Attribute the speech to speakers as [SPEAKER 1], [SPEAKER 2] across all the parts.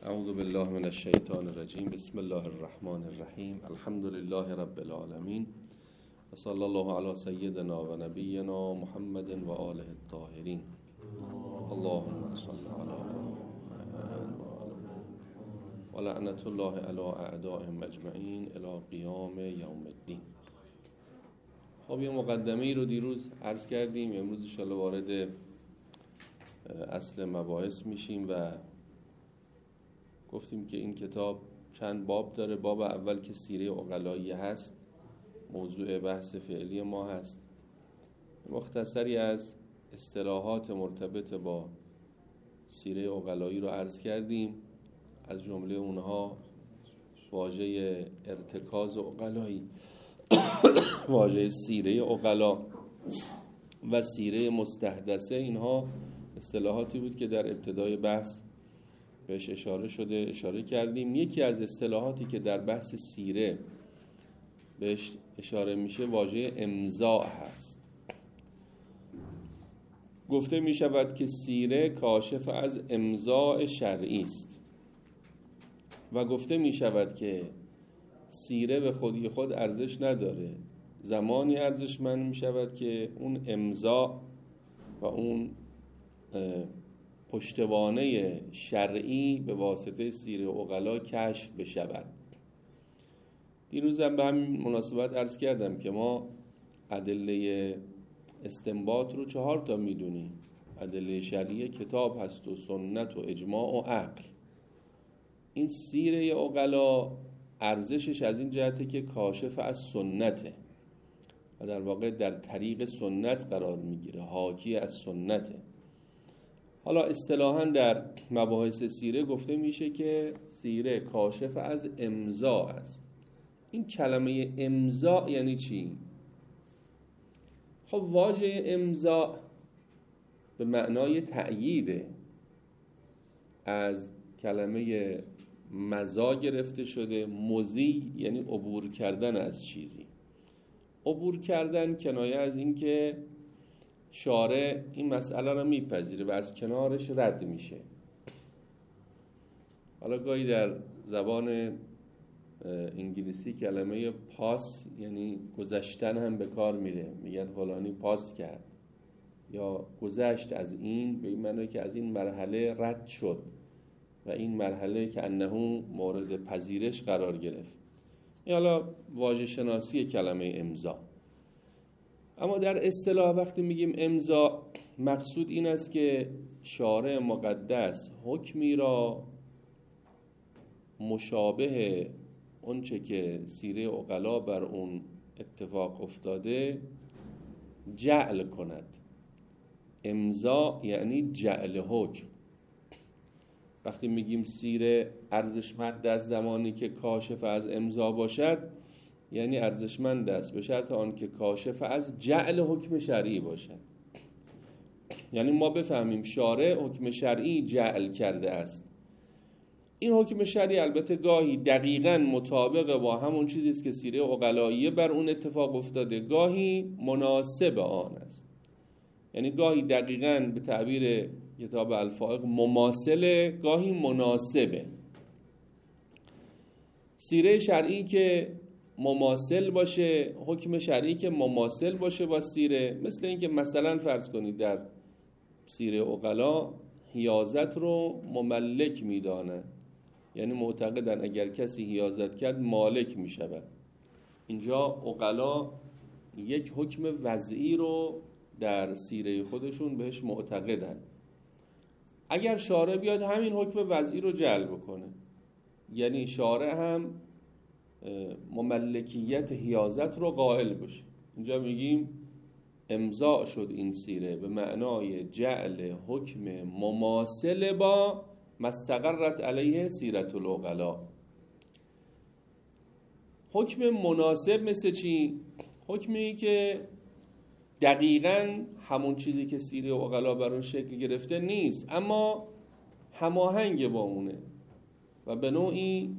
[SPEAKER 1] اعوذ بالله من الشیطان الرجیم. بسم الله الرحمن الرحیم. الحمد لله رب العالمین و صلی الله علی سیدنا و نبینا محمد و آله الطاهرین. اللهم صل علی محمد و لعنت الله علی اعدائهم اجمعین الی قیام یوم الدین. خب یه مقدمه ای رو دیروز عرض کردیم، امروز ان شاءالله وارد اصل مباحث میشیم و گفتیم که این کتاب چند باب داره. باب اول که سیره عقلایی هست، موضوع بحث فعلی ما هست. مختصری از اصطلاحات مرتبط با سیره عقلایی رو عرض کردیم، از جمله اونها واژه ارتکاز عقلایی، واژه سیره عقلا و سیره مستحدثه. اینها اصطلاحاتی بود که در ابتدای بحث بهش اشاره کردیم. یکی از اصطلاحاتی که در بحث سیره بهش اشاره میشه واژه امضاء هست. گفته میشود که سیره کاشف از امضاء شرعی است و گفته میشود که سیره به خودی خود ارزش نداره، زمانی ارزشمند میشود که اون امضاء و اون پشتوانه شرعی به واسطه سیره عقلا کشف بشود. دیروزم به همین مناسبت عرض کردم که ما ادله استنباط رو 4 تا میدونیم. ادله شرعی کتاب هست و سنت و اجماع و عقل. این سیره عقلا ارزشش از این جهته که کاشف از سنته و در واقع در طریق سنت قرار میگیره، حاکی از سنته. حالا اصطلاحاً در مباحث سیره گفته میشه که سیره کاشف از امضاء است. این کلمه امضاء یعنی چی؟ خب واژه امضاء به معنای تأییده، از کلمه مضا گرفته شده. مضی یعنی عبور کردن از چیزی. عبور کردن کنایه از این که شارع این مسئله رو میپذیره و از کنارش رد میشه. حالا گاهی در زبان انگلیسی کلمه پاس یعنی گذشتن هم به کار میره، میگن فلانی پاس کرد یا گذشت از این، به این معنی که از این مرحله رد شد و این مرحله که انه مورد پذیرش قرار گرفت. این حالا واژه شناسی کلمه امضا. اما در اصطلاح وقتی میگیم امضا، مقصود این است که شارع مقدس حکمی را مشابه اونچه که سیره عقلا بر اون اتفاق افتاده جعل کند. امضا یعنی جعل حکم. وقتی میگیم سیره ارزشمند است زمانی که کاشف از امضا باشد، یعنی ارزشمند است به شرط آن که کاشف از جعل حکم شرعی باشد. یعنی ما بفهمیم شارع حکم شرعی جعل کرده است. این حکم شرعی البته گاهی دقیقاً مطابق با همون چیزی است که سیره عقلاییه بر اون اتفاق افتاده، گاهی مناسب آن است. یعنی گاهی دقیقاً به تعبیر کتاب الفائق مماثله، گاهی مناسبه. سیره شرعی که مماثل باشه، حکم شرعی که مماثل باشه با سیره، مثل این که مثلا فرض کنید در سیره عقلا حیازت رو مملک میدانن، یعنی معتقدن اگر کسی حیازت کرد مالک میشود. اینجا عقلا یک حکم وضعی رو در سیره خودشون بهش معتقدن. اگر شارع بیاد همین حکم وضعی رو جلب کنه، یعنی شارع هم مملکیت حیازت رو قائل بشه، اینجا میگیم امضاء شد این سیره به معنای جعل حکم مماثل با مستقرت علیه سیرت العقلا. حکم مناسب مثل چی؟ حکمی که دقیقاً همون چیزی که سیره عقلا بر اون شکل گرفته نیست، اما هماهنگ با اونه و به نوعی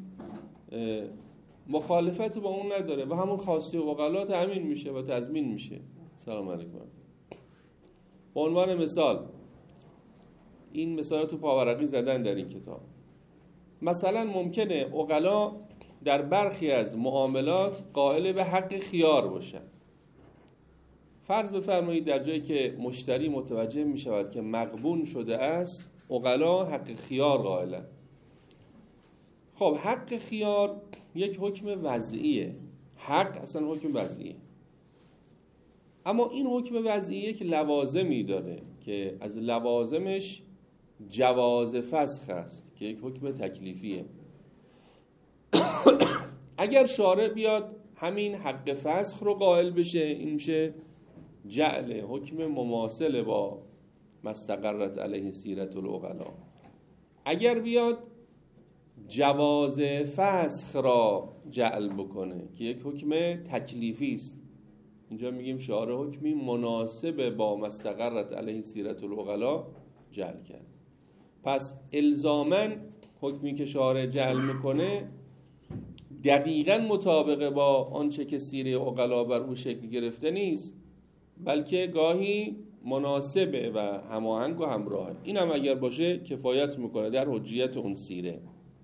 [SPEAKER 1] مخالفت با اون نداره و همون خاصی عقلا تأمین میشه و تضمین میشه. سلام علیکم. به عنوان مثال این مثال تو پاورقی زدن در این کتاب. مثلا ممکنه عقلا در برخی از معاملات قائل به حق خیار باشن. فرض بفرمایید در جایی که مشتری متوجه می شود که مغبون شده است، عقلا حق خیار قائلن. خب حق خیار یک حکم وضعیه، حق اصلا حکم وضعیه، اما این حکم وضعیه که لوازمی داره که از لوازمش جواز فسخ است که یک حکم تکلیفیه. اگر شارع بیاد همین حق فسخ رو قائل بشه، این میشه جعل حکم مماثل با مستقرت علیه سیرت العقلا. اگر بیاد جواز فسخ را جعل بکنه که یک حکم تکلیفی است، اینجا میگیم شارع حکمی مناسب با مستقرت علیه سیرت العقلا جعل کرد. پس الزاماً حکمی که شارع جعل میکنه دقیقاً مطابق با آنچه که سیره عقلا بر او شکل گرفته نیست، بلکه گاهی مناسبه و هماهنگ و همراهه. این هم اگر باشه کفایت میکنه در حجیت اون سیره.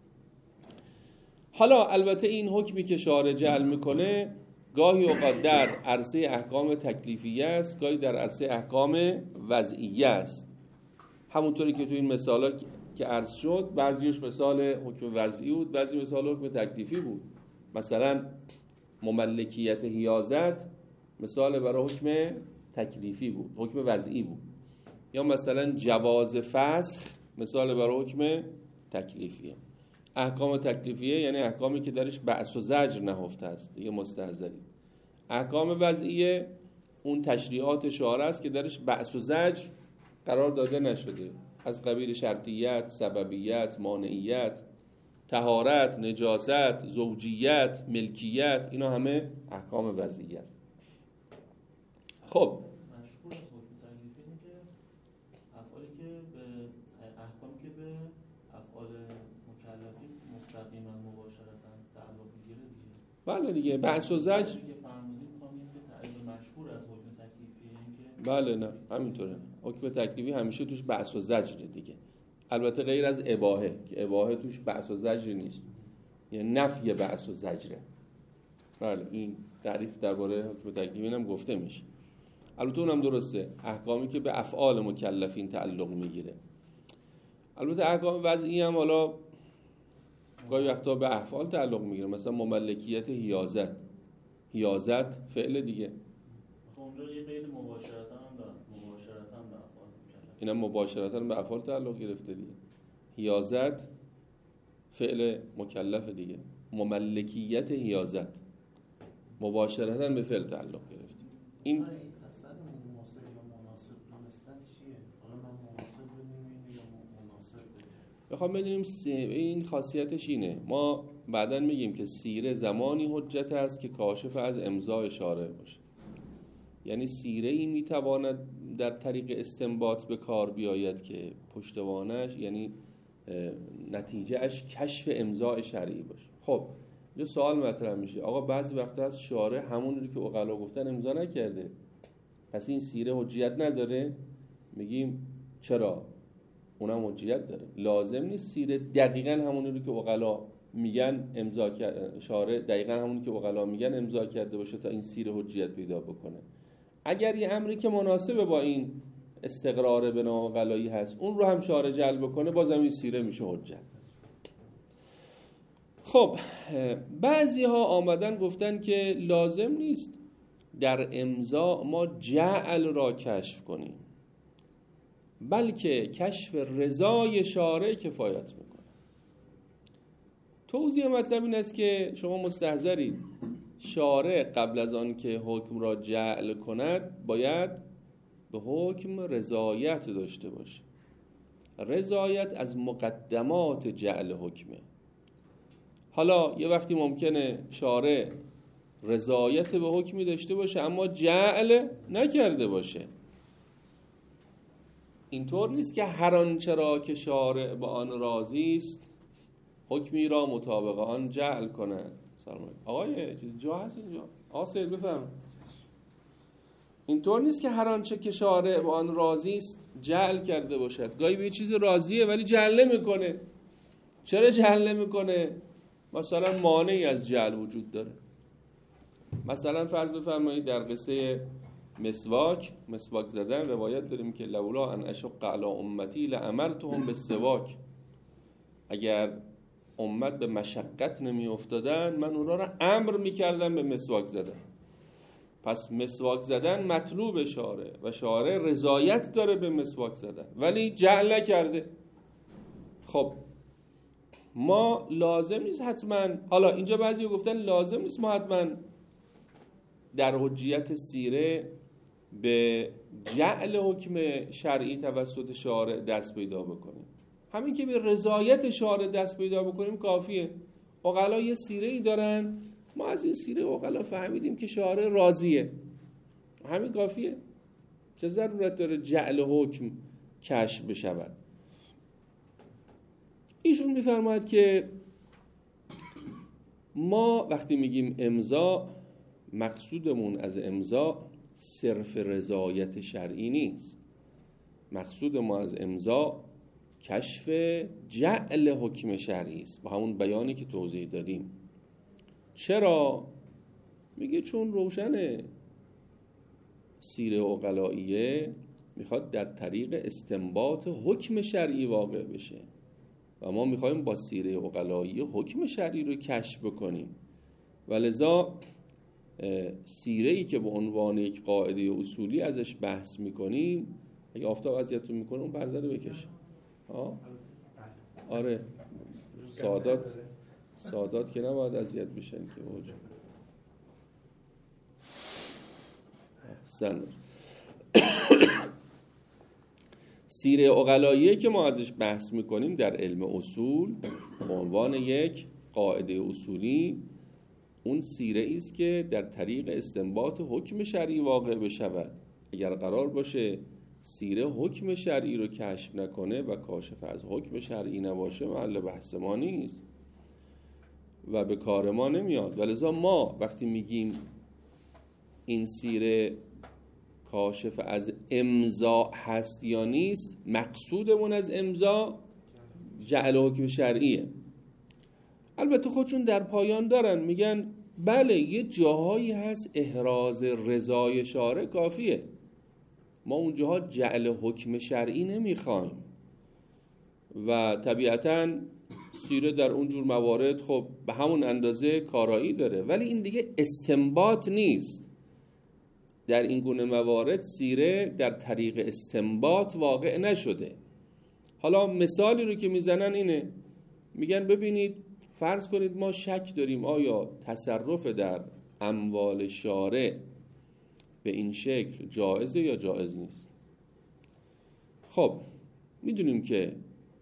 [SPEAKER 1] حالا البته این حکمی که شارع جعل میکنه گاهی اوقات در عرصه احکام تکلیفیه است، گاهی در عرصه احکام وضعیه است. همونطوری که تو این مثالا که عرض شد، بعضیش مثال حکم وضعی بود، بعضی مثال حکم تکلیفی بود. مثلا مملکیت حیازت مثال برای حکم تکلیفی بود، حکم وضعی بود. یا مثلا جواز فسخ مثال برای حکم تکلیفیه. احکام تکلیفیه یعنی احکامی که درش بأس و زجر نهفته است، دیگه مستحضری. احکام وضعیه اون تشریعات شارع است که درش بأس و زجر قرار داده نشده، از قبیل شرطیت، سببیت، مانعیت، طهارت، نجاست، زوجیت، ملکیت، اینا همه احکام وضعیه است. خب
[SPEAKER 2] مشهور از حکم تکلیفی اینه که افعالی که به احکامی که به افعال مکلفین مستقیما مباشرتا تعلق میگیره دیگه.
[SPEAKER 1] بله دیگه بحث و زجر
[SPEAKER 2] که فرمودیم میخوام که تعریف مشهور از حکم تکلیفی اینکه
[SPEAKER 1] بله نه همینطوره. حکم تکلیفی همیشه توش بحث و زجر دیگه، البته غیر از اباحه که اباحه توش بحث و زجر نیست، یعنی نفی بحث و زجره. بله این تعریف درباره حکم تکلیفی هم گفته میشه. البته اونم درسته، احکامی که به افعال مکلفین تعلق میگیره. البته احکام وضعی هم حالا گاهی وقتا به افعال تعلق میگیره، مثلا مملکیت حیازت، حیازت فعل دیگه،
[SPEAKER 2] اونجا یه قید مباشرتا هم دارن، مباشرتا به افعال مکلف،
[SPEAKER 1] اینم مباشرتا به افعال تعلق گرفته دیگه. حیازت فعل مکلف دیگه، مملکیت حیازت مباشرتا به فعل تعلق گرفته. این بخوام بدونیم این خاصیتش اینه، ما بعداً میگیم که سیره زمانی حجت است که کاشف از امضای شارع باشه. یعنی سیره این میتواند در طریق استنباط به کار بیاید که پشتوانش یعنی نتیجه اش کشف امضای شرعی باشه. خب یه سوال مطرح میشه، آقا بعضی وقتا از شارع همون رو که عقلا گفتن امضا نکرده، پس این سیره حجیت نداره؟ میگیم چرا؟ اونم حجیت داره. لازم نیست سیره دقیقاً همونی رو که عقلا میگن امضا کرده، شارع دقیقاً همونی که عقلا میگن امضا کرده باشه تا این سیره حجیت پیدا بکنه. اگر یه امری که مناسب با این استقرار به نام عقلایی هست اون رو هم شارع جلب بکنه، بازم این سیره میشه حجت. خب بعضی ها آمدن گفتن که لازم نیست در امضا ما جعل را کشف کنیم، بلکه کشف رضای شارع کفایت میکنه. توضیح مطلب این است که شما مستحضرید شارع قبل از آن که حکم را جعل کند باید به حکم رضایت داشته باشه. رضایت از مقدمات جعل حکمه. حالا یه وقتی ممکنه شارع رضایت به حکمی داشته باشه اما جعل نکرده باشه. اینطور نیست که هر آنچه را که شارع با آن راضی است حکمی را مطابق آن جعل کنند. سلام علیکم. آقای چیز جا هست اینجا؟ آقا سید بفرمایید. اینطور نیست که هر آنچه که شارع با آن راضی است جعل کرده باشد. گاهی به چیز راضیه ولی جعل نمیکنه. چرا جعل نمیکنه؟ مثلا مانعی از جعل وجود داره. مثلا فرض بفرمایید در قصه مسواک زدن روایت داریم که لولا ان اشق علی امتی لامرتهم بالسواک، اگر امت به مشقت نمی افتادن من اونا را امر میکردم به مسواک زدن. پس مسواک زدن مطلوب شارع و شارع رضایت داره به مسواک زدن، ولی جعل نکرده. خب ما لازم نیست حتما، حالا اینجا بعضی گفتن لازم نیست ما حتما در حجیت سیره به جعل حکم شرعی توسط شارع دست پیدا بکنیم، همین که به رضایت شارع دست پیدا بکنیم کافیه. عقلا یه سیره ای دارن، ما از این سیره عقلا فهمیدیم که شارع راضیه، همین کافیه. چه ضرورت داره جعل حکم کشف بشود؟ ایشون میفرماید که ما وقتی میگیم امضا، مقصودمون از امضا صرف رضایت شرعی نیست. مقصود ما از امضا کشف جعل حکم شرعی است، با همون بیانی که توضیح دادیم. چرا؟ میگه چون روشنه سیره عقلائیه میخواد در طریق استنباط حکم شرعی واقع بشه و ما میخوایم با سیره عقلائیه حکم شرعی رو کشف بکنیم، و لذا سیره‌ای که به عنوان یک قاعده اصولی ازش بحث میکنیم، اگه آفتاب اذیتتون میکنه اون پرده رو بکش. آره سادات که نباید اذیت بشن که اوج احسن. سیره عقلائیه که ما ازش بحث میکنیم در علم اصول به عنوان یک قاعده اصولی، اون سیره است که در طریق استنباط حکم شرعی واقع بشود. اگر قرار باشه سیره حکم شرعی رو کشف نکنه و کاشف از حکم شرعی نباشه، محل بحث ما نیست و به کار ما نمیاد. ولذا ما وقتی میگیم این سیره کاشف از امضا هست یا نیست، مقصودمون از امضا جعل حکم شرعیه. البته خودشون در پایان دارن میگن بله یه جاهایی هست احراز رضای شارع کافیه، ما اونجاها جعل حکم شرعی نمیخوایم و طبیعتاً سیره در اونجور موارد خب به همون اندازه کارایی داره، ولی این دیگه استنباط نیست. در این گونه موارد سیره در طریق استنباط واقع نشده. حالا مثالی رو که میزنن اینه، میگن ببینید فرض کنید ما شک داریم آیا تصرف در اموال شارع به این شکل جایزه یا جایز نیست. خب میدونیم که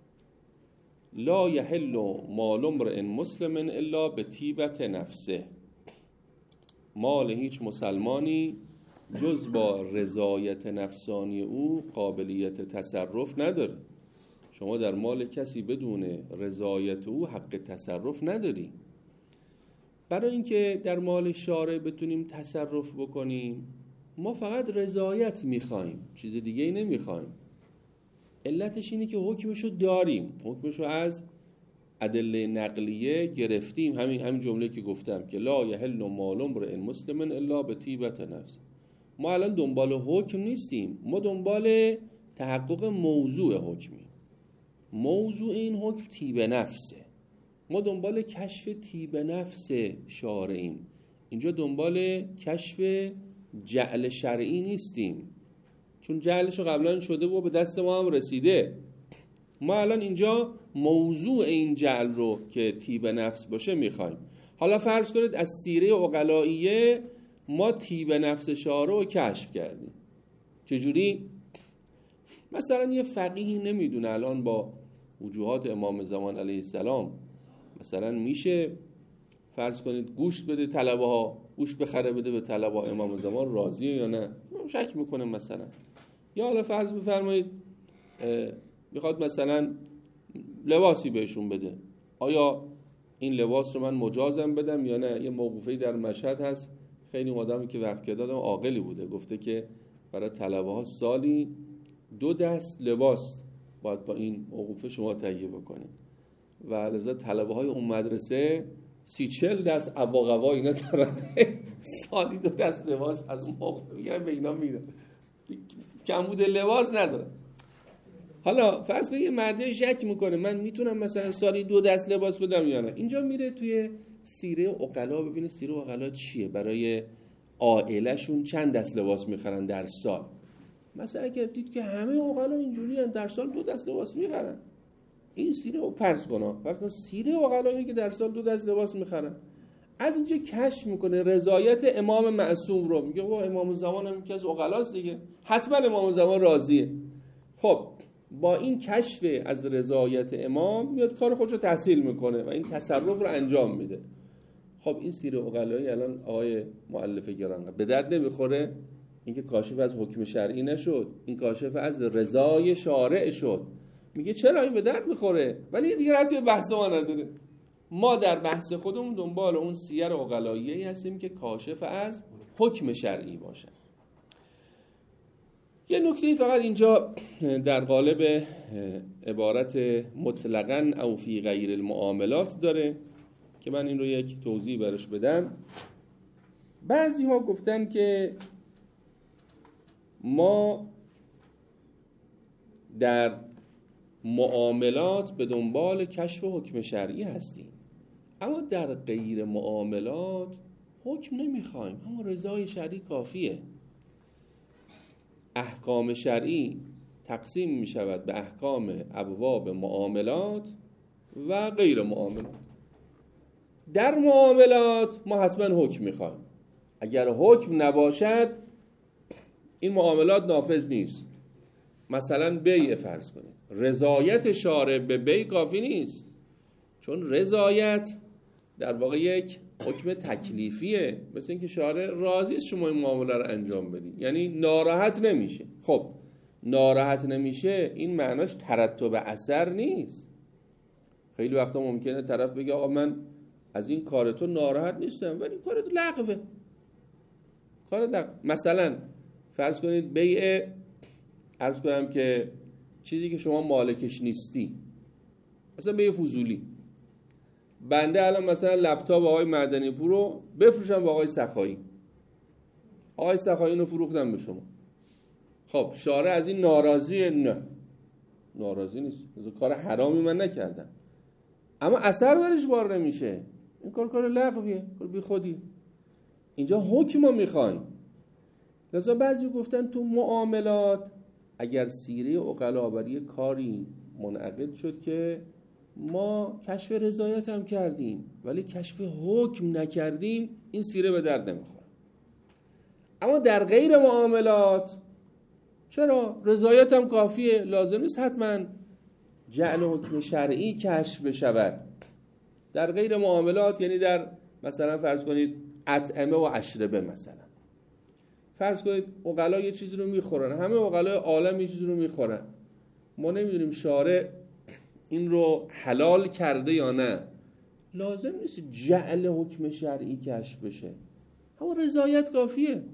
[SPEAKER 1] لا یحل مال امرئ مسلم الا بطیبت نفسه، مال هیچ مسلمانی جز با رضایت نفسانی او قابلیت تصرف نداره. شما در مال کسی بدون رضایت او حق تصرف نداری. برای اینکه در مال شارع بتونیم تصرف بکنیم ما فقط رضایت میخوایم، چیز دیگه ای نمیخوایم. علتش اینه که حکمشو داریم، حکمشو از ادله نقلیه گرفتیم. همین جمله که گفتم که لا یحل مال امرئ مسلم الا بطیبت نفس. ما الان دنبال حکم نیستیم، ما دنبال تحقق موضوع حکمیم. موضوع این حکم طیب نفسه، ما دنبال کشف طیب نفس شارعیم. اینجا دنبال کشف جعل شرعی نیستیم، چون جعلش قبلا شده و به دست ما هم رسیده. ما الان اینجا موضوع این جعل رو که طیب نفس باشه میخوایم. حالا فرض کنید از سیره عقلائیه ما طیب نفس شارع رو کشف کردیم. چجوری؟ مثلا یه فقیهی نمیدونه الان با وجوهات امام زمان علیه السلام مثلا میشه فرض کنید گوشت بده طلبه ها، گوشت بخره بده به طلبه ها، امام زمان راضیه یا نه؟ شک میکنه مثلا. یا حالا فرض بفرمایید میخواد مثلا لباسی بهشون بده، آیا این لباس رو من مجازم بدم یا نه؟ یه موقوفه‌ای در مشهد هست، خیلی آدمی که وقت که دادم عاقلی بوده، گفته که برای طلبه ها سالی 2 دست لباس باید با این موقوفه شما تهیه بکنید و لذا طلبه های اون مدرسه 30-40 دست عبا اینا دارن، سالی 2 دست لباس از اون موقع میگن به اینا میدن، کمبود لباس ندارن. حالا فرض کنید یه مرجع شک میکنه من میتونم مثلا سالی 2 دست لباس بدم یا نه، اینجا میره توی سیره عقلا ببینه سیره عقلا چیه، برای عائله‌شون چند دست لباس میخرن در سال. مثلا اگه دید که همه عقلا اینجوری هستن در سال 2 دست لباس میخرن، این سیره رو فرض کن سیره عقلا اینه که در سال 2 دست لباس میخرن، از اینجا کشف میکنه رضایت امام معصوم رو، میگه او امام زمان هم یکی از عقلاست دیگه، حتما امام زمان راضیه. خب با این کشف از رضایت امام میاد کار خودش رو تحصیل میکنه و این تصرف رو انجام میده. خب این سیره عقلایی الان آقای مؤلف گران به درد نمیخوره، اینکه کاشف از حکم شرعی نشد، این کاشف از رضای شارع شد. میگه چرا این به درد میخوره، ولی دیگه ربطی به بحث ما نداره. ما در بحث خودمون دنبال اون سیر عقلایی هستیم که کاشف از حکم شرعی باشه. یه نکته فقط اینجا در قالب عبارت مطلقاً او فی غیر المعاملات داره که من این رو یک توضیح برش بدم. بعضی ها گفتن که ما در معاملات به دنبال کشف حکم شرعی هستیم، اما در غیر معاملات حکم نمیخوایم، اما رضای شرعی کافیه. احکام شرعی تقسیم می شود به احکام ابواب معاملات و غیر معاملات. در معاملات ما حتما حکم میخوایم، اگر حکم نباشد این معاملات نافذ نیست. مثلا بیع فرض کنید، رضایت شارع به بیع کافی نیست، چون رضایت در واقع یک حکم تکلیفیه، مثل اینکه شارع راضی است شما این معامله رو انجام بدید، یعنی ناراحت نمیشه. خب ناراحت نمیشه این معناش ترتب اثر نیست. خیلی وقتا ممکنه طرف بگه آقا من از این کار تو ناراحت نیستم ولی کارت لغوه، مثلا فرض کنید بیع، عرض کنم که چیزی که شما مالکش نیستی، مثلا بیع فضولی، بنده الان مثلا لپتاپ آقای مدنی پور رو بفروشم به آقای سخایی، آقای سخایی اینو فروختم به شما. خب شارع از این ناراضیه؟ نه ناراضی نیست، کار حرامی من نکردم، اما اثر برش بار نمیشه، این کار لغویه، کار بی خودی. اینجا حکم ما میخوایم. لذا بعضی گفتن تو معاملات اگر سیره عقلا برای کاری منعقد شد که ما کشف رضایت هم کردیم ولی کشف حکم نکردیم، این سیره به درد نمیخوره. اما در غیر معاملات چرا؟ رضایت هم کافیه، لازم نیست حتما جعل حکم شرعی کشف بشود. در غیر معاملات یعنی در مثلا فرض کنید اطعمه و اشربه، مثلا فرض کنید عقلا یه چیزی رو میخورن، همه عقلای عالم یه چیزی رو میخورن، ما نمیدونیم شارع این رو حلال کرده یا نه، لازم نیست جعل حکم شرعی کشف بشه، اما رضایت کافیه.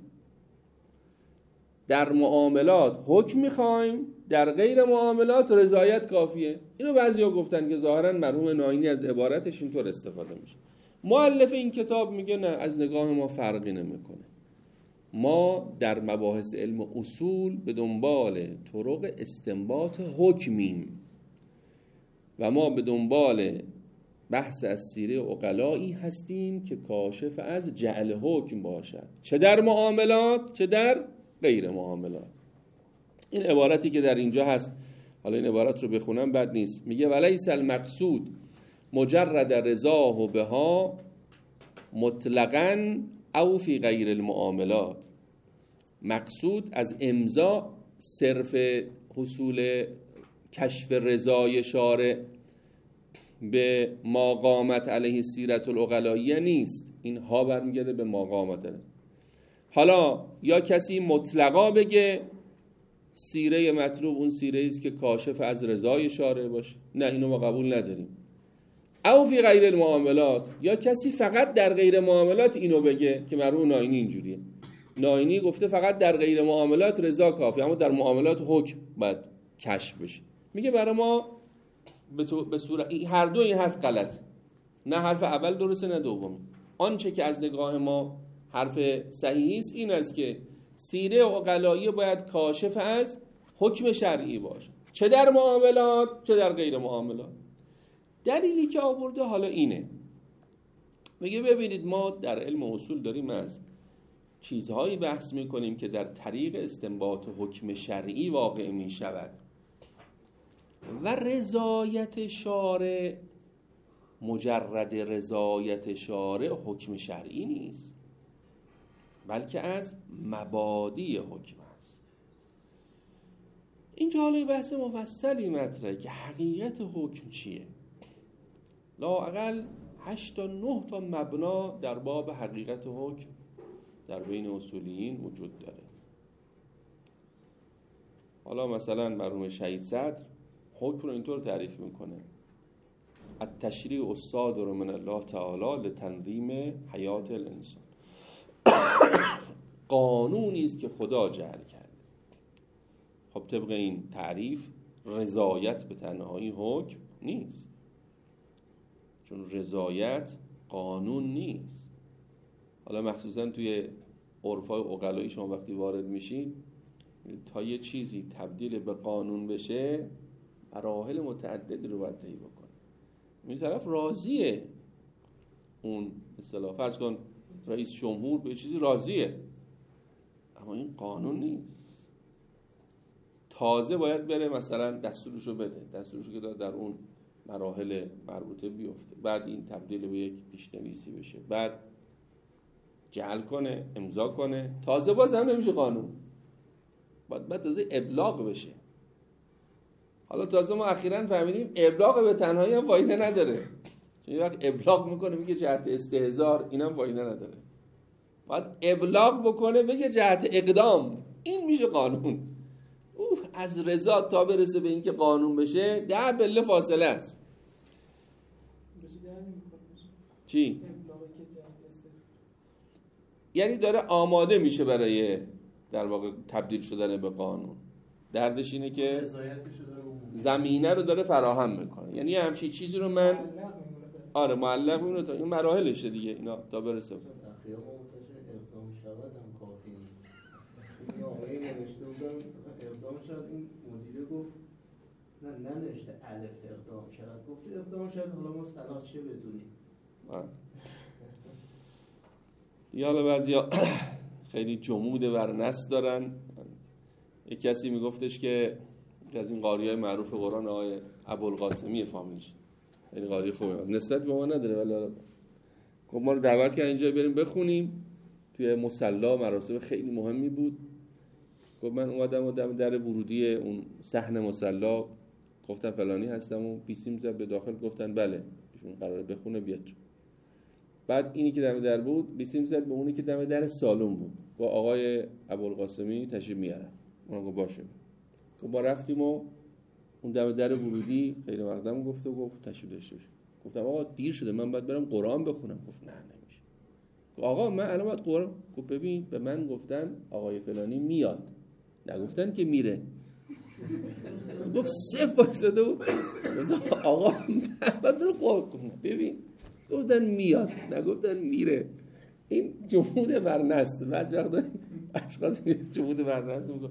[SPEAKER 1] در معاملات حکم میخوایم، در غیر معاملات رضایت کافیه. اینو بعضیا گفتن که ظاهرا مرحوم ناینی از عبارتش اینطور استفاده میشه. مؤلف این کتاب میگه نه، از نگاه ما فرقی نمیکنه. ما در مباحث علم اصول به دنبال طرق استنباط حکمیم و ما به دنبال بحث از سیره عقلایی هستیم که کاشف از جعل حکم باشد، چه در معاملات چه در غیر معاملات. این عبارتی که در اینجا هست، حالا این عبارت رو بخونم بد نیست، میگه ولیس المقصود مجرد رضاه بها مطلقاً او فی غیر المعاملات. مقصود از امضا صرف حصول کشف رضای شارع به ما قامت علیه سیرت العقلاییه نیست، این ها برمیگرده به ما قامت علیه. حالا یا کسی مطلقا بگه سیره مطلوب اون سیره است که کاشف از رضای شارع باشه، نه اینو ما قبول نداریم. او فی غیر المعاملات، یا کسی فقط در غیر معاملات اینو بگه که مرحوم ناینی اینجوریه. ناینی گفته فقط در غیر معاملات رضا کافی، اما در معاملات حکم باید کشف بشه. میگه برای ما به صورت هر دو این حرف غلط، نه حرف اول درسته نه دومی. آنچه که از نگاه ما حرف صحیحی است این است که سیره عقلایی باید کاشف از حکم شرعی باشه، چه در معاملات چه در غیر معاملات. دلیلی که آورده حالا اینه، میگه ببینید ما در علم اصول داریم از چیزهایی بحث میکنیم که در طریق استنباط حکم شرعی واقع میشود و رضایت شارع، مجرد رضایت شارع حکم شرعی نیست، بلکه از مبادی حکم است. اینجا حالا بحث مفصلی مطرحه که حقیقت حکم چیه. لااقل 8 تا 9 تا مبنا در باب حقیقت حکم در بین اصولیین وجود داره. حالا مثلا مرحوم شهید صدر حکم رو اینطور تعریف میکنه: التشریع الصادر من الله تعالی لتنظیم حیات الانسان. قانونی است که خدا جعل کرده. خب طبق این تعریف رضایت به تنهایی حکم نیست، چون رضایت قانون نیست. حالا مخصوصا توی عرفای عقلایی شما وقتی وارد میشین تا یه چیزی تبدیل به قانون بشه مراحل متعددی رو باید طی بکنه. این طرف راضیه، اون اصطلاح فرض کن رئیس جمهور به چیزی راضیه، اما این قانون نیست. تازه باید بره مثلا دستورشو بده، دستورشو که در اون مراحل مربوطه بیفته، بعد این تبدیل به یک پیشنویسی بشه، بعد جعل کنه، امضا کنه، تازه باز هم نمیشه قانون، بعد تازه ابلاغ بشه. حالا تازه ما اخیراً فهمیدیم ابلاغ به تنهایی هم فایده نداره، چون یه وقت ابلاغ میکنه میگه جهت استهزار، اینم فایده نداره. باید ابلاغ بکنه بگه جهت اقدام، این میشه قانون. از رضا تا برسه به اینکه قانون بشه 10 بله فاصله است. چی؟ یعنی داره آماده میشه برای در واقع تبدیل شدن به قانون. دردش اینه که زمینه رو داره فراهم میکنه. یعنی همچین چیزی رو من معلق میمونه تا این مراحلشه دیگه، اینا تا برسه.
[SPEAKER 3] اخیرا منتشر اقدام شود هم کافی نیست. این آقایی نوشته بودن اقدام شد، این مدیره گفت نه ننوشته الف اقدام شد، گفتی اقدام شد، حالا ما صلاح چه بدونیم.
[SPEAKER 1] حالا بعضیا خیلی جمود ورنست دارن. یک کسی میگفتش که از این قاریای معروف قرآن آقای ابوالقاسمی فامیلش، خیلی قاری خوبه، نسبت به ما نداره ولی خب ما رو دعوت کرد اینجا بریم بخونیم. توی مصلا مراسم خیلی مهمی بود. گفت من اومدم و در ورودی اون صحن مصلا گفتم فلانی هستم و بیسیم زد به داخل، گفتن بله ایشون قراره بخونه بیاد. بعد اینی که دم در بود بیسیم زد به اونی که دم در سالن بود، با آقای ابوالقاسمی تشریف میارن. اون گفت باشه. گفت ما رفتیم و اون دم در ورودی خیلی مقدم گفت تشریف داشته باشه. گفتم آقا دیر شده من باید برم قرآن بخونم. گفت نه نمیشه. گفت آقا من الان باید قرآن. گفت ببین به من گفتن آقای فلانی میاد، نگفتن که میره. گفت صف بایستاده بود. آقا من باید برم قرآن کنم. ببین گفتن میاد نگفتن میره. این جمود ورنست. بعضی وقتا اشخاص جمود ورنست میگن.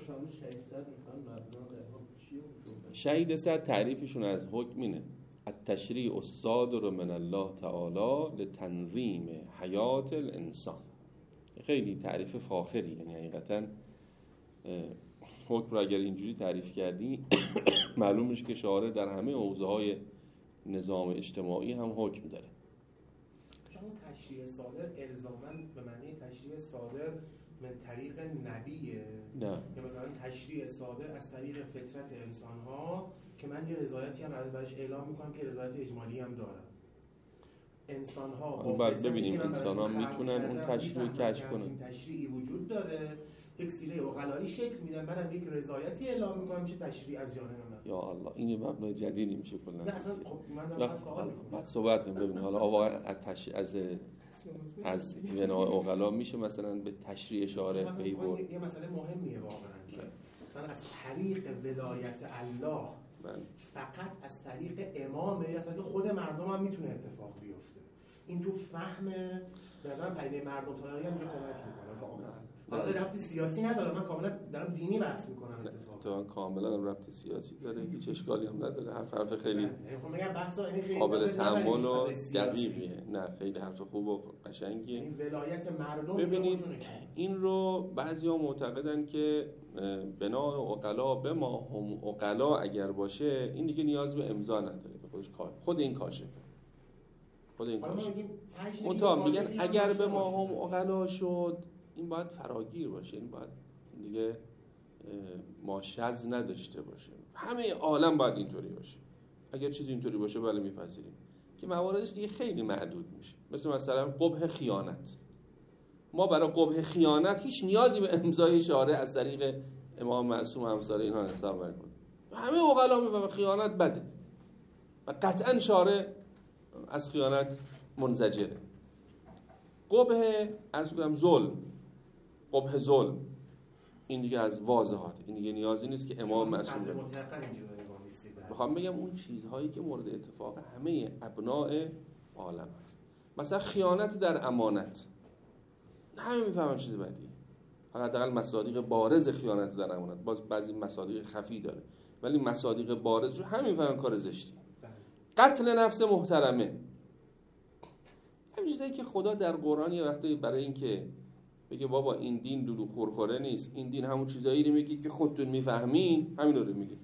[SPEAKER 1] شهید صدر تعریفشون از حکم اینه: التشریع الصادر من الله تعالی لتنظیم حیات الانسان. خیلی تعریف فاخری، یعنی حقیقتا حکم رو اگر اینجوری تعریف کردی معلوم میشه که شارع در همه حوزه‌های نظام اجتماعی هم حکم داره.
[SPEAKER 4] چون تشریع صادر الزاماً به معنی تشریع صادر من طریق نبیه،
[SPEAKER 1] نه،
[SPEAKER 4] یا مثلا تشریع صادر از طریق فطرت انسان‌ها که من یه رضایتی هم ازش اعلام میکنم که رضایت اجمالی هم دارم. انسان‌ها با فطرتی که
[SPEAKER 1] انسان‌ها میتونن اون تشریع کشف کنن.
[SPEAKER 4] تشریعی وجود داره، یک سیره عقلایی شکل میدن، منم یک رضایتی اعلام میکنم میشه تشریع از جانب من.
[SPEAKER 1] یا الله، این یه مبنای جدیدی میشه کلا.
[SPEAKER 4] نه اصلا خب من دارم سوال میکنم.
[SPEAKER 1] بعد صحبت کنیم ببین حالا واقعا از بنای عقلا میشه مثلا به تشریع شارع پی برد.
[SPEAKER 4] یه مسئله مهمیه واقعا که مثلا از طریق ولایت الله فقط از طریق امامه یا که خود مردم هم میتونه اتفاق بیفته. این تو فهم به نظرم پدیده مردم تاریخی هم کمک میکنه واقعا. حالا ربطی سیاسی نداره، من کاملا دارم دینی بحث میکنم.
[SPEAKER 1] اتفاقا کاملا ربط سیاسی داره، هیچ اشکالی هم نداره. حرف خیلی
[SPEAKER 4] خیلی
[SPEAKER 1] قابل تأمل و دقیقیه. نه خیلی حرف خوب و قشنگیه.
[SPEAKER 4] این ولایت مردم.
[SPEAKER 1] ببینید این رو بعضیا معتقدن که بنا عقلا به ما هم عقلا اگر باشه این دیگه نیاز به امضا نداره، به خودش خود این کاشفه. خود این کاشفه. میگن اگر به ما هم عقلا شد این باید فراگیر باشه، این باید دیگه ما شذ نداشته باشه، همه عالم باید اینطوری باشه. اگر چیزی اینطوری باشه بله میپذیریم که مواردش دیگه خیلی معدود میشه. مثلا قبح خیانت، ما برای قبح خیانت هیچ نیازی به امضای شارع از طریق امام معصوم و امثال اینها نستعمال کنیم. همه عقلا میفهمن خیانت بده و قطعا شارع از خیانت منزجره. قبح عرض کنم ظلم، قبح ظلم، این دیگه از واضحات، این دیگه نیازی نیست که امام معصوم بگه. میخوام بگم اون چیزهایی که مورد اتفاق همه ابناء عالم هست. مثلا خیانت در امانت، همه میفهمن چیز بدیه. حداقل مصادیق بارز خیانت در امانت، باز بعضی مصادیق خفی داره ولی مصادیق بارز رو همه میفهمن کار زشتی. قتل نفس محترمه، همین چیزایی که خدا در قرآن یه وقتی برای اینکه بگه بابا این دین دودو خورخوره نیست، این دین همون چیزایی رو میگه که خودتون میفهمین، همین رو میگه.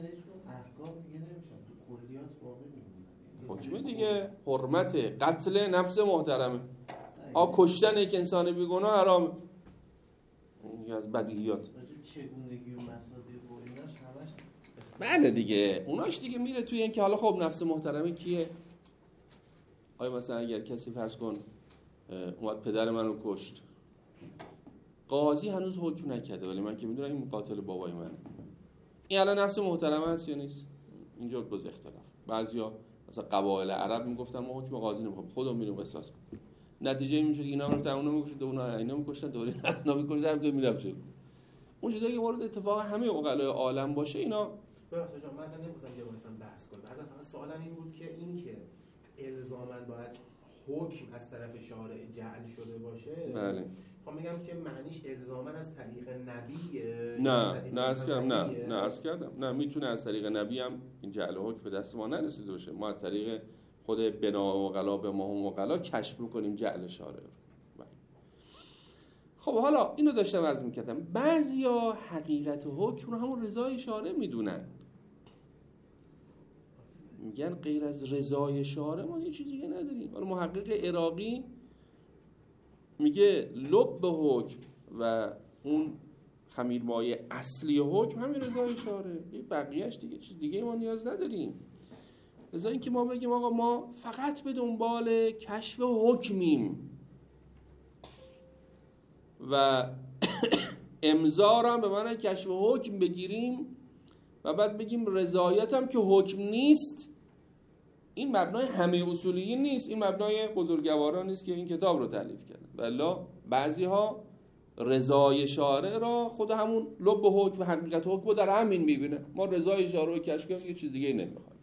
[SPEAKER 1] حکمه دیگه حرمت قتل نفس محترمه. کشتن یک انسان بیگناه حرامه. این از بدیهیات.
[SPEAKER 3] چگونگی و مصادیق و ایناش همش
[SPEAKER 1] بله دیگه، اوناش دیگه میره توی این که حالا خب نفس محترمه کیه؟ آیا مثلا اگر کسی فرض کن اومد پدر منو کشت، قاضی هنوز حکم نکرده ولی من که میدونم این قاتل بابای منه، این الان نفس محترمه هست یا نیست؟ اینجا باز اختلاف. بعضیا مثلا قبایل عرب میگفتن ما حکم قاضی نمیخوام، خودمون میریم قصاص کنیم. نتیجه این میشه که اینا رو اونو میکشن، اونا اینا میکشن، دوره اینا میکشن، هم تو میرم چه. اون چیزایی که مورد اتفاق همه عقلای عالم باشه اینا.
[SPEAKER 4] ببخشید من اصلا نمی‌خواستم یه واسه بحث کنم. اصلا فقط سوالم این بود که این که الزاماً باید حکم از طرف شارع جعل شده باشه.
[SPEAKER 1] بله.
[SPEAKER 4] خب میگم که معنیش الزاماً از طریق نبیه.
[SPEAKER 1] نه عرض کردم نه میتونه از طریق نبی هم این جعل حکم به دست ما نرسیده باشه. ما از طریق خود بنا عقلا به ما هم عقلا کشف می‌کنیم جعل شارع رو. خب حالا اینو داشتم عرض می‌کردم، بعضیا حقیقت حکم رو همون رضای شارع میدونن، میگن غیر از رضای شارع ما یه چیزی دیگه نداریم. حالا محقق عراقی میگه لب حکم و اون خمیرمایه اصلی حکم همین رضای شارع، بقیه‌اش دیگه چیز دیگه ما نیاز نداریم. لذا اینکه ما بگیم آقا ما فقط به دنبال کشف حکمیم و امضا را به معنی کشف حکم بگیریم و بعد بگیم رضایت هم که حکم نیست، این مبنای همه اصولیین نیست، این مبنای بزرگواران نیست که این کتاب رو تالیف کردن. والا بعضی ها رضای شارع را خود همون لب حکم و حقیقت حکم رو در همین میبینه. ما رضای شارع رو کشف کردیم، یه چیز دیگه نمیخوایم.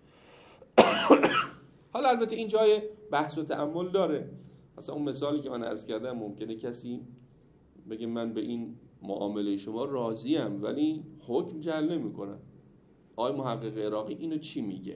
[SPEAKER 1] حالا البته این جای بحث و تأمل داره. مثلا اون مثالی که من عرض کردم، ممکنه کسی بگه من به این معامله شما راضیم ولی حکم جعل نمی‌کنم. آقای محقق عراقی اینو چی میگه؟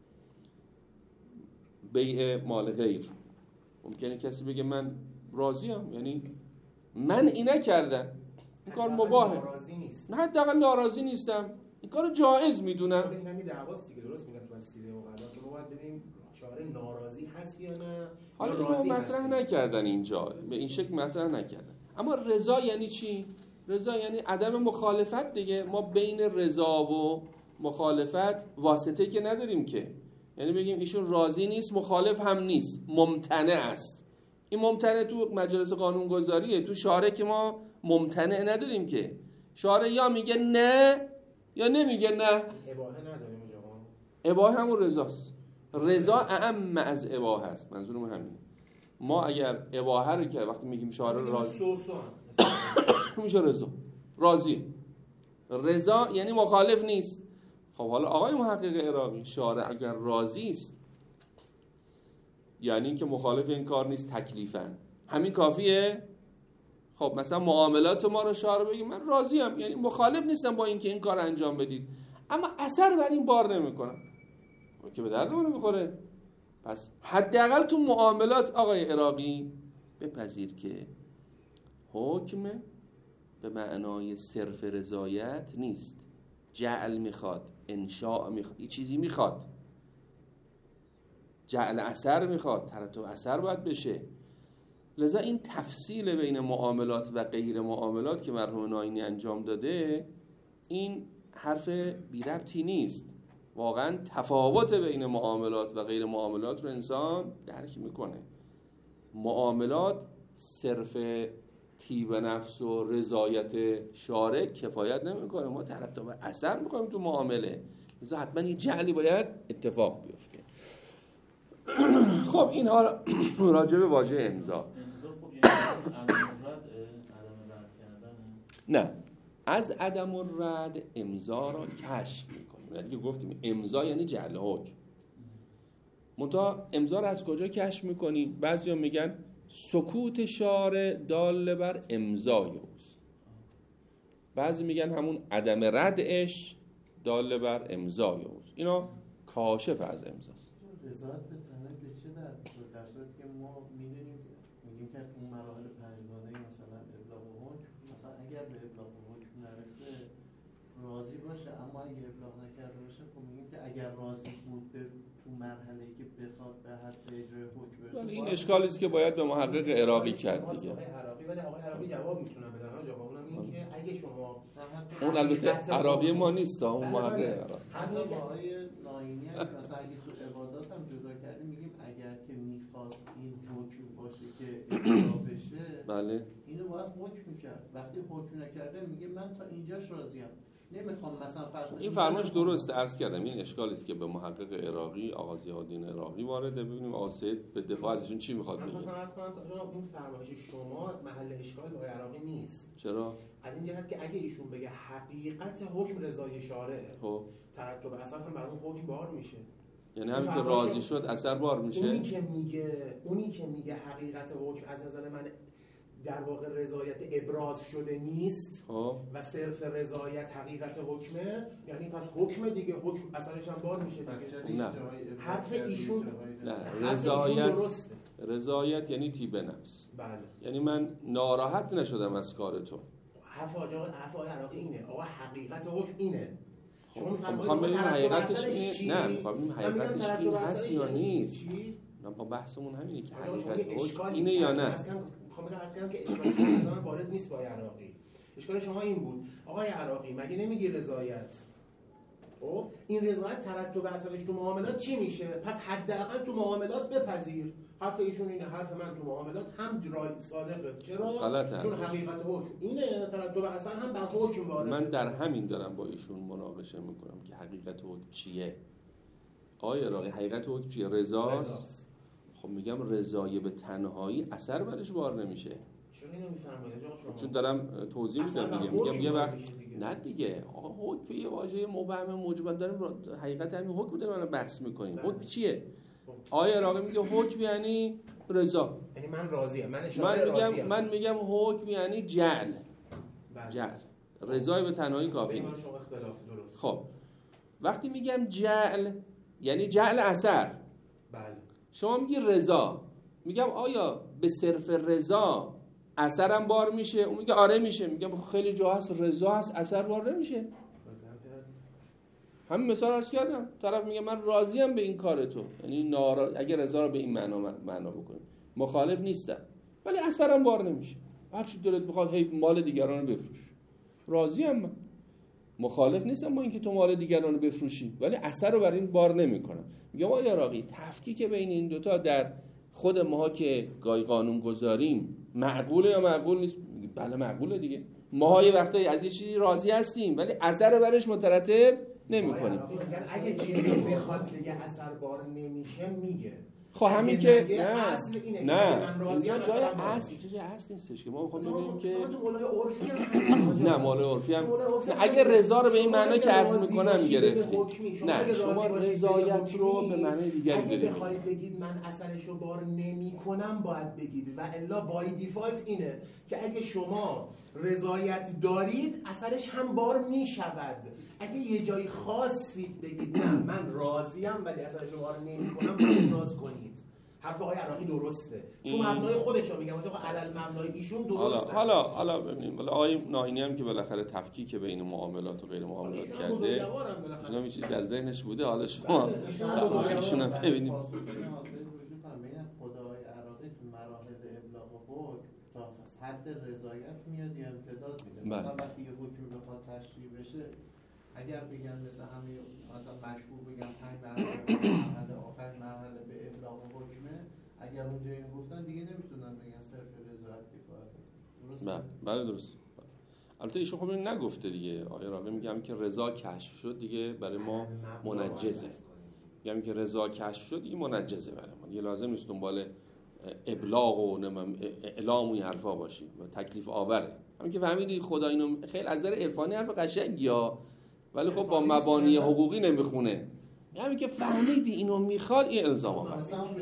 [SPEAKER 1] بیع مال غیر. ممکنه کسی بگه من راضیم، یعنی من اینا کردم، این کار مباهه، نه حداقل ناراضی نیستم، این کارو جایز میدونم.
[SPEAKER 4] خود همین دعواست دیگه، درست میگن تو وسیله و غلا که ما باید ببینیم شارع ناراضی هست یا نه.
[SPEAKER 1] حالا اینو مطرح نکردن اینجا، به این شکل مطرح نکردن. اما رضا یعنی چی؟ رضا یعنی عدم مخالفت دیگه. ما بین رضا و مخالفت واسطه که نداریم که، یعنی بگیم ایشون راضی نیست مخالف هم نیست، ممتنع است. این ممتنع تو مجلس قانونگذاریه، تو شارع که ما ممتنع نداریم که. شارع یا میگه نه یا نمیگه نه.
[SPEAKER 4] اباحه نداریم اونجا.
[SPEAKER 1] اباحه همون رضاست. رضا اعم از اباحه است. منظورم همینه. ما اگر اباحه رو که وقتی میگیم شارع راضی میشه رضا، راضی. رضا یعنی مخالف نیست. خب حالا آقای محقق عراقی، شارع اگر راضی است یعنی که مخالف این کار نیست تکلیفاً، همین کافیه؟ خب مثلا معاملات ما رو شارع بگی من راضیم، یعنی مخالف نیستم با اینکه این کار انجام بدید، اما اثر بر این بار نمیکنم، که به درد ما نمیخوره. پس حداقل تو معاملات آقای عراقی بپذیر که حکم به معنای صرف رضایت نیست، جعل میخواد، انشاء میخواد، یه چیزی میخواد، جعل اثر میخواد، ترتب اثر باید بشه. لذا این تفصیل بین معاملات و غیر معاملات که مرحوم ناینی انجام داده، این حرف بی ربطی نیست، واقعا تفاوت بین معاملات و غیر معاملات رو انسان درک میکنه. معاملات صرف طیب نفس و رضایت شارع کفایت نمیکنه، ما ترتب اثر میکنیم تو معامله، لذا حتما این جعلی باید اتفاق بیفته. خب اینها راجع به واژه امضا.
[SPEAKER 2] خب یعنی عدم رد کردن؟
[SPEAKER 1] نه، از عدم الرد امضا را کشف میکنیم. یعنی که گفتیم امضا یعنی جعل حکم. منتها امضا را از کجا کشف میکنیم؟ بعضیا میگن سکوت شارع دال بر امضای اوست، بعضی میگن همون عدم ردش دال بر امضای اوست. اینا کاشف از امضاست.
[SPEAKER 3] رضایت به تنه به چه در صورتی که ما میگیم که اون مراحل پنجگانه مثلا ابلاغ حکم، مثلا اگر به ابلاغ حکم نرسه راضی باشه، اما اگه ابلاغ نکرده باشه خب میگیم که اگر راضی بود به تو مرحله‌ای که بخواد به حد اجرای حکم برسه.
[SPEAKER 1] این اشکالی است که باید به محقق عراقی کرد دیگه.
[SPEAKER 4] آقای عراقی جواب میتونن بدن. جوابم این که اگه شما
[SPEAKER 1] اون البته عراقی ما نیست، اون محقق عراقی.
[SPEAKER 3] حتی با آقای ناینی مثلا اگه تو عبادات هم جدا کردیم میگیم اگر که میخواست این حکم باشه که اجرا بشه،
[SPEAKER 1] بله،
[SPEAKER 3] اینو باید حکم میکرد. وقتی حکم نکرده میگه من تا اینجاش راضیم، نمیخوام مثلا فرض.
[SPEAKER 1] این فرمایش درست عرض کردم. این اشکالی است که به محقق عراقی، آقا ضیاءالدین عراقی وارده. ببینیم آقا سید به دفاع ازشون چی میخواد بگه.
[SPEAKER 4] من مثلا عرض کنم این فرمایش شما محل اشکال آقای عراقی نیست.
[SPEAKER 1] چرا؟
[SPEAKER 4] از این جهت که اگه ایشون بگه حقیقت حکم رضای شارعه،
[SPEAKER 1] خب
[SPEAKER 4] ترتب اثر هم بر اون حکم بار میشه.
[SPEAKER 1] یعنی همین که راضی شد اثر بار میشه.
[SPEAKER 4] اونی که میگه حقیقت حکم از نظر من در واقع رضایت ابراز شده نیست و صرف رضایت حقیقت حکمه، یعنی پس حکم دیگه، حکم اثرش هم بار میشه دیگه.
[SPEAKER 1] نه،
[SPEAKER 4] حرف ایشون
[SPEAKER 1] رضایت یعنی طیب نفس.
[SPEAKER 4] بله.
[SPEAKER 1] یعنی من ناراحت نشدم از کار تو.
[SPEAKER 4] حرف آقای عراقی اینه، آقا حقیقت حکم اینه.
[SPEAKER 1] شما میخوام حقیقتش اینه؟ نه، میخوام حقیقتش این هست یا نیست. نه، با بحثمون همینه که حقیقت حکم اینه یا نه.
[SPEAKER 4] میخوام بگم که اشکال شما وارد نیست با آقای عراقی. اشکال شما این بود آقای عراقی مگه نمیگی رضایت؟ خب این رضایت ترتب اثرش تو معاملات چی میشه؟ پس حداقل تو معاملات بپذیر. حرف ایشون اینه، حرف من تو معاملات هم صادقه. چرا؟
[SPEAKER 1] غلطه.
[SPEAKER 4] چون حقیقت حکم اینه، ترتب اثر هم بر حکم وارده.
[SPEAKER 1] من در همین دارم با ایشون مناقشه میکنم که حقیقت حکم چیه. آقای عراقی حقیقت حکم چیه؟ رضاست. خب میگم رضای به تنهایی اثر برش بار نمیشه.
[SPEAKER 4] چرا اینو میفرمایید آقا شما؟
[SPEAKER 1] چون دارم توضیح میدم دیگه. میگم یه وقت نه دیگه آقا حکم یه واژه مبهم موجب داریم، حقیقت همین حکم داریم الان بحث میکنیم. حکم چیه؟ آقای عراقی میگه حکم یعنی رضا،
[SPEAKER 4] یعنی من راضیم،
[SPEAKER 1] من میگم حکم یعنی جعل. جعل رضای به تنهایی کافی نیست. خب وقتی میگم جعل یعنی جعل اثر،
[SPEAKER 4] بله،
[SPEAKER 1] شما میگی رضا، میگم آیا به صرف رضا اثرم بار میشه؟ اون میگه آره میشه. میگم خیلی جا هست رضا هست اثر بار نمیشه. همین مثال عرض کردم، طرف میگه من راضیم به این کار تو، یعنی اگه رضا رو به این معنا بکنیم مخالف نیستم، ولی اثرم بار نمیشه. هر چی دلت بخواد هی مال دیگران رو بفروش، راضیم من، مخالف نیستم با اینکه تو مال دیگران رو بفروشی، ولی اثر رو بر این بار نمیکنم. میگم آقای عراقی تفکیک بین این دوتا در خود ماها که گاهی قانون گذاریم معقوله یا معقول نیست؟ بله معقوله دیگه. ماها یه وقتایی از یه چیزی راضی هستیم ولی اثر برش مترتب نمی‌کنیم.
[SPEAKER 4] اگه چیزی بخواد دیگه اثر بار نمیشه میگه.
[SPEAKER 1] خب همین که نه
[SPEAKER 4] اصل اینه
[SPEAKER 1] نه
[SPEAKER 4] من راضیم مثلا
[SPEAKER 1] اصل چیزی اصل نیستش که ما می‌خوایم بگیم که
[SPEAKER 4] تو مولای عرفی هم
[SPEAKER 1] نه مولای عرفی هم اگه رضا رو به این معنی که عرض می‌کنم گرفتی نه شما رضایت رو به معنی دیگری
[SPEAKER 4] اگه
[SPEAKER 1] دارید.
[SPEAKER 4] بخواید بگید من اثرشو بار نمی‌کنم باید بگید و الا بای دیفالت اینه که اگه شما رضایت دارید اثرش هم بار میشود. اگه یه جای خاصی بگید نه من راضیم ولی اثرشو بار نمی‌کنم باید راز کنید. حرف آقای عراقی درسته تو مبنای خودش رو میگم آقا علل مبنای ایشون درسته.
[SPEAKER 1] حالا ببینیم ولی آقای ناهینی هم که بالاخره تفکیک بین معاملات و غیر معاملات کرده اینا یه چیز در ذهنش بوده. حالا شما ایشون هم ببینید
[SPEAKER 5] خدای عراقی تو مراحل ابلاغ و حکم تا حد رضایت میاد یا امتداد میده. مثلا وقتی یه حکم بخواد تشریع بشه اگر بگن مثلا همه مثلا مشهور بگن 5 مرحله آخر مرحله به ابلاغ و حکمه اگر اونجا اینو گفتن دیگه نمیتونن بگن صرف رضایت کفایت. درست؟
[SPEAKER 1] بله درست. البته ایشون خب اینو نگفته دیگه. آقای راقی میگم که رضا کشف شد دیگه برای ما منجزه. میگم که رضا کشف شد دیگه منجزه برای ما. دیگه لازم نیست دنبال ابلاغ و اعلام و این حرفا باشیم و تکلیف آوره. همین که فهمیدی خدا اینو خیلی از نظر عرفانی حرف قشنگیه ولی خب با مبانی حقوقی نمیخونه. همین که فهمیدی اینو میخواد این الزام آورد.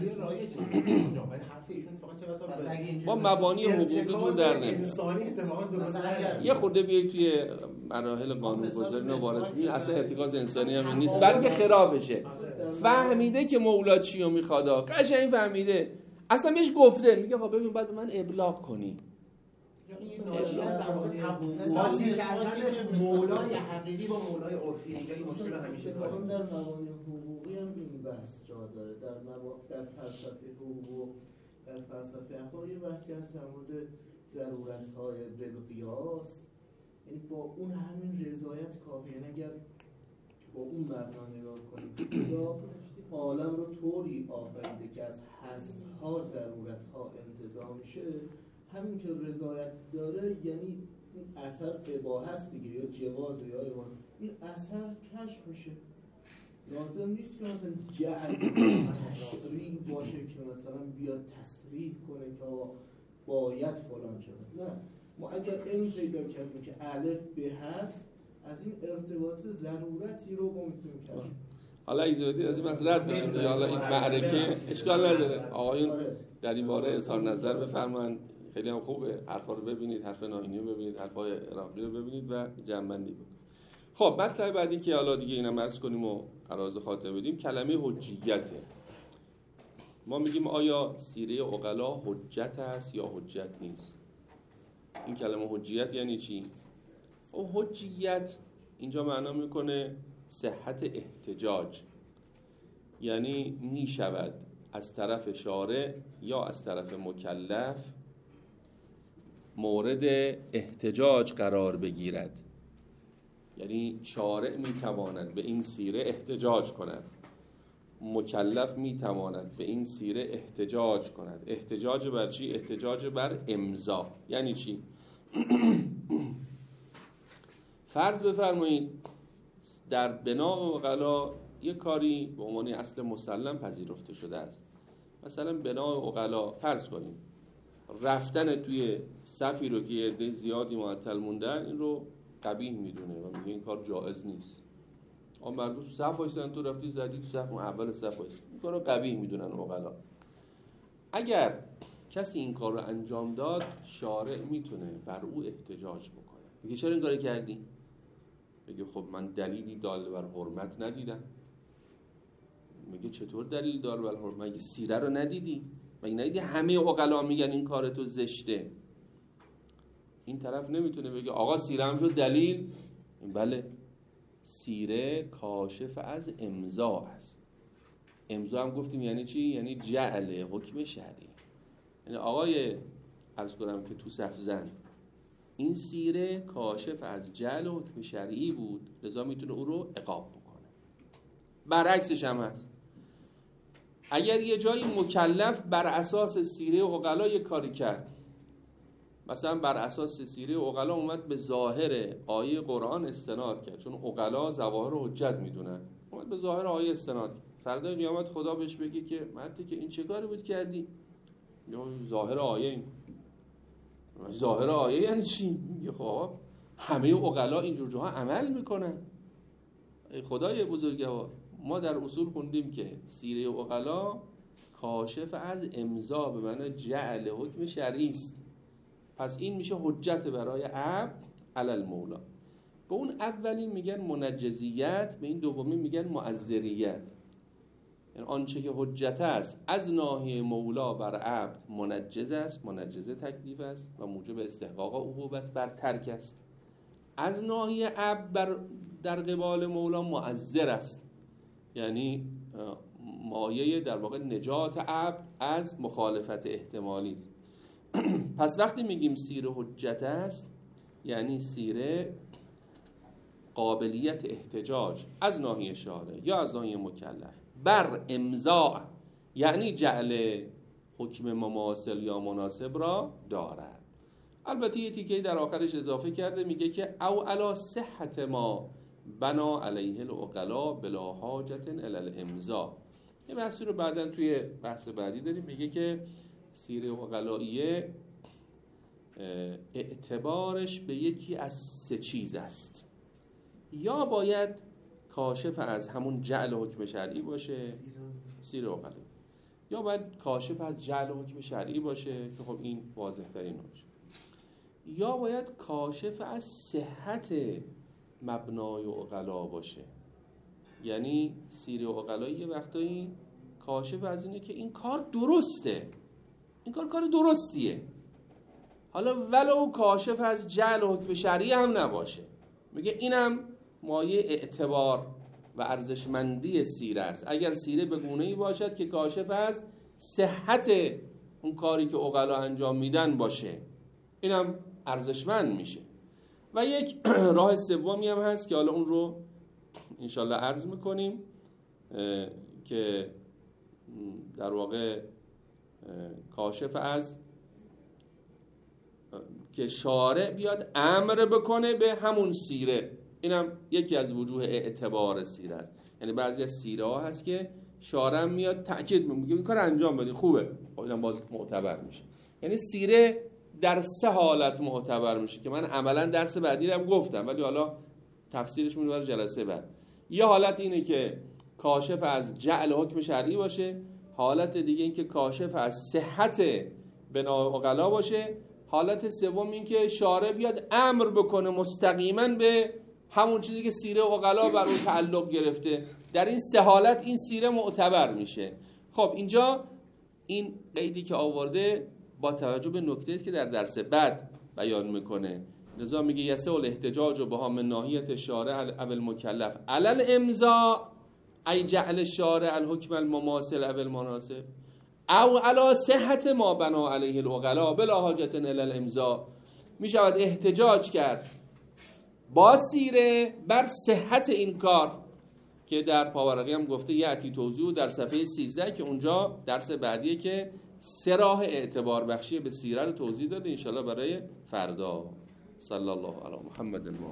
[SPEAKER 1] با مبانی حقوقی جور در نمیاد. یه خورده بیای توی مراحل قانون‌گذاری و وارد اصلا ارتکاز انسانی هم نیست بلکه خلافشه. فهمیده که مولا چی رو میخواد قشنگ فهمیده اصلا بهش گفته میگه آقا ببین بعد من ابلاغ کنی.
[SPEAKER 4] این ناشی از در واقع تبعیضی کردن مولای حقیقی با مولای عرفی. این مشکل همیشه داریم.
[SPEAKER 3] در مبانی حقوقی هم این بحث جا داره. در فلسفه حقوق و در فلسفه اخلاق یه بحثی هست در مورد ضرورت‌های بالقیاس. یعنی با اون همین رضایت کافیه. یعنی اگر با اون مبنا نگاه کنید یا عالم رو طوری آفریده که از هست‌ها ضرورت‌ها انتزاع میشه همین که رضایت داره یعنی این اثر اباحه است دیگه یا جواز یا ایوان این اثر کشف میشه. لازم نیست که مثلا جعل تشریح باشه که مثلا بیاد تصریح کنه که باید فلان شده. نه ما اگر این پیدا کردیم که الف به هست از این ارتباط ضرورتی رو ما میتونیم کشف.
[SPEAKER 1] حالا ایزودی از این بحث رد بشیم دیگه. حالا این معرکه اشکال نداره. آقایون در این باره اظهار نظر بفرمایید. خیلی هم خوبه حرفا رو ببینید، حرف ناهینی رو ببینید، حرفای عراقی رو ببینید و جمع‌بندی بکنید. خب مطلب بعدی که حالا دیگه اینم عرض کنیم و عراض خاطر بدیم کلمه حجیته. ما میگیم آیا سیره عقلا حجت است یا حجت نیست؟ این کلمه حجیت یعنی چی؟ او حجیت اینجا معنا میکنه صحت احتجاج، یعنی میشود از طرف شارع یا از طرف مکلف مورد احتجاج قرار بگیرد. یعنی شارع میتواند به این سیره احتجاج کند، مکلف میتواند به این سیره احتجاج کند. احتجاج بر چی؟ احتجاج بر امضا. یعنی چی؟ فرض بفرمایید در بنا عقلا یک کاری به عنوان اصل مسلم پذیرفته شده است. مثلا بنا عقلا فرض کنیم رفتن توی صفی رو که یه عده زیادی معطل موندن این رو قبیح میدونه و میگه این کار جایز نیست. اما مردم تو صف وایسن، تو رفتی زدی تو صف اول صف وایسن، این کار رو قبیح میدونن عقلا. اگر کسی این کار رو انجام داد شارع میتونه بر او احتجاج بکنه. میگه چرا این کارو کردی؟ میگه خب من دلیلی دال بر حرمت ندیدم. میگه چطور دلیل دال بر حرمت؟ مگه سیره رو ندیدی؟ مگه ندیدی همه عقلا میگن این کار تو زشته؟ این طرف نمیتونه بگه آقا سیره هم شد دلیل. بله سیره کاشف از امضا است. امضا هم گفتیم یعنی چی؟ یعنی جعل حکم شرعی. یعنی آقای عرض کنم که تو صف زن این سیره کاشف از جعل حکم شرعی بود، لذا میتونه او رو عقاب بکنه. برعکسش هم هست. اگر یه جایی مکلف بر اساس سیره عقلا یه کاری کرد، مثلا بر اساس سیره عقلا اومد به ظاهر آیه قرآن استناد کرد، چون عقلا ظواهر حجت میدونن، اومد به ظاهر آیه استناد کرد. فردا قیامت خدا بهش بگه که مردی که این چه کاری بود کردی؟ یا ظاهر آیه این. ظاهر آیه یعنی چی؟ میگه خب همه عقلا اینجور جاها عمل میکنن. خدای بزرگوار، ما در اصول خوندیم که سیره عقلا کاشف از امضا به معنی جعل حکم شرعی است. پس این میشه حجت برای عبد علی المولا. به اون اولی میگن منجزیت، به این دومی میگن معذریت. یعنی آنچه که حجت است از ناحیه مولا بر عبد منجز است، منجزه تکلیف است و موجب استحقاق عقوبت بر ترک است. از ناحیه عبد در قبال مولا معذر است، یعنی مایه در واقع نجات عبد از مخالفت احتمالی است. پس وقتی میگیم سیره حجت است، یعنی سیره قابلیت احتجاج از ناحیه شارع یا از ناحیه مکلف بر امضا، یعنی جعل حکم مماثل یا مناسب را دارد. البته یه تیکه در آخرش اضافه کرده، میگه که او علی صحت ما بنا علیه العقلا بلا حاجت الی الامضا. یه بحثی رو بعداً توی بحث بعدی داریم، میگه که سیره عقلاییه اعتبارش به یکی از سه چیز است. یا باید کاشف از همون جعل حکم شرعی باشه، سیره عقلایی، یا باید کاشف از جعل حکم شرعی باشه که خب این واضح ترین باشه، یا باید کاشف از صحت مبنای عقلا باشه. یعنی سیره عقلایی یه وقتایی کاشف از اینه که این کار درسته، این کار درستیه، حالا ولو کاشف از جعل حکم شرعی هم نباشه، میگه اینم مایه اعتبار و ارزشمندی سیره است. اگر سیره به گونه‌ای باشد که کاشف از صحت اون کاری که عقلا انجام میدن باشه، اینم ارزشمند میشه. و یک راه سومی هم هست که حالا اون رو انشالله عرض میکنیم، که در واقع کاشف از که شارع بیاد امر بکنه به همون سیره، اینم یکی از وجوه اعتبار سیره است. یعنی بعضی از سیره ها هست که شارع میاد تأکید میگه این کار انجام بدین خوبه، اینم باز معتبر میشه. یعنی سیره در سه حالت معتبر میشه که من عملا درس بعدی رو هم گفتم، ولی حالا تفسیرش میشه برای جلسه بعد. یه حالت اینه که کاشف از جعل حکم شرعی باشه، حالت دیگه این که کاشف از صحت بنا عقلا باشه، حالت سوم این که شارع بیاد امر بکنه مستقیما به همون چیزی که سیره عقلا بر اون تعلق گرفته. در این سه حالت این سیره معتبر میشه. خب اینجا این قیدی که آورده با توجه به نکته‌ای که در درس بعد بیان میکنه، لذا میگه یسع الاحتجاج بها من ناحیه شارع او المکلف علی الامضا ای جعل شارع الحکم المماثل او المناسب او علی صحت ما بنا علیه العقلا بلا حاجت الی الامضا. میشود احتجاج کرد با سیره بر صحت این کار که در پاورقی هم گفته یعطی توضیح در صفحه 13 که اونجا درس بعدیه که سه راه اعتبار بخشی به سیره رو توضیح داده، انشالله برای فردا. صلی الله علی محمد.